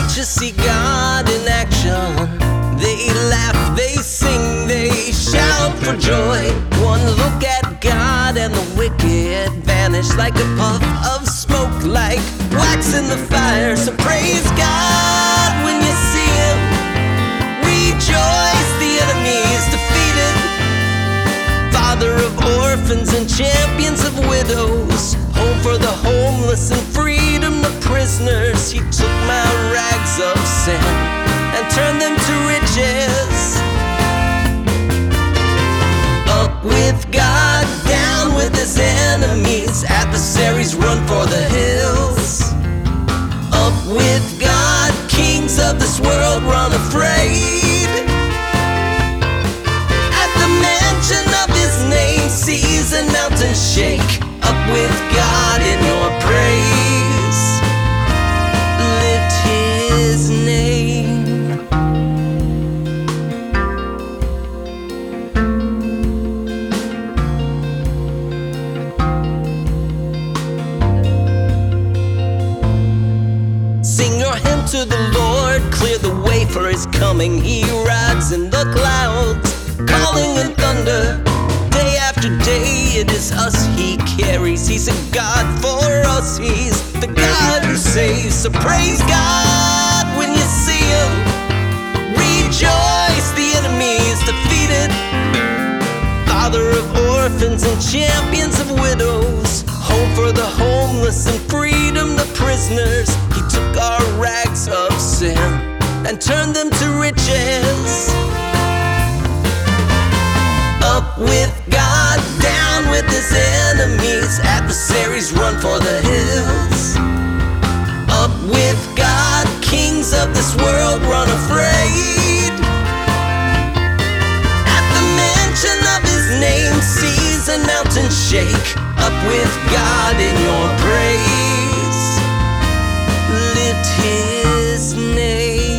to see God in action. They laugh, they sing, they shout for joy. One look at God and the wicked vanish like a puff of smoke, like wax in the fire. So praise God when you see Him. Rejoice, the enemy is defeated. Father of orphans and champions of widows, home for the homeless and freedom to prisoners. He took my rags of sin and turned them to riches. Up with God, down with His enemies. Adversaries run for the hills. Up with God, kings of this world run afraid. At the mention of His name, seas and mountains shake. Up with God in your praise. Lift His name. Sing your hymn to the Lord, clear the way for His coming. He rides in the clouds, calling in thunder. Day after day, it is us He carries. He's a God for us, He's the God who saves. So praise God when you see Him. Rejoice, the enemy is defeated. Father of orphans and champions of widows, home for the homeless and freedom to prisoners. He took our rags of sin and turned them to riches. Up with God, down with His enemies. Adversaries run for the hills. Up with God, kings of this world run afraid. At the mention of His name, seas and mountains shake. Up with God in your praise. Lift His name.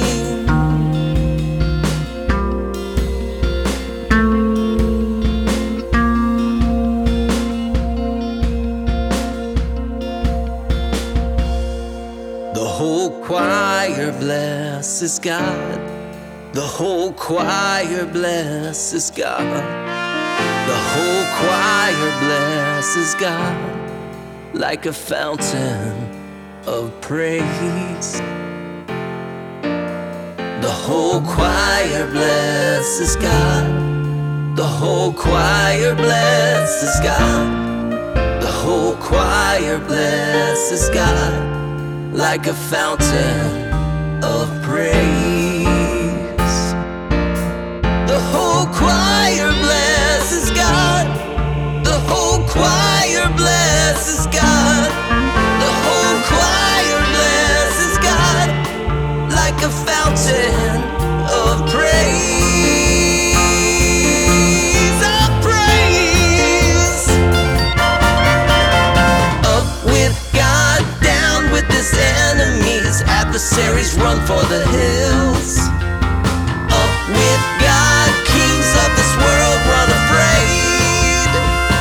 The whole choir blesses God. The whole choir blesses God. The whole choir blesses God like a fountain of praise. The whole choir blesses God. The whole choir blesses God. The whole choir blesses God like a fountain of praise. The whole choir blesses God. The whole choir blesses God. The whole choir blesses God like a fountain of praise. Of praise. Up with God, down with His enemies. Adversaries run for the hills. Up with God, kings of this world run afraid.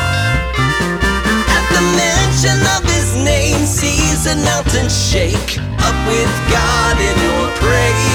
At the mention of His name, seas and mountains shake. Up with God in your praise.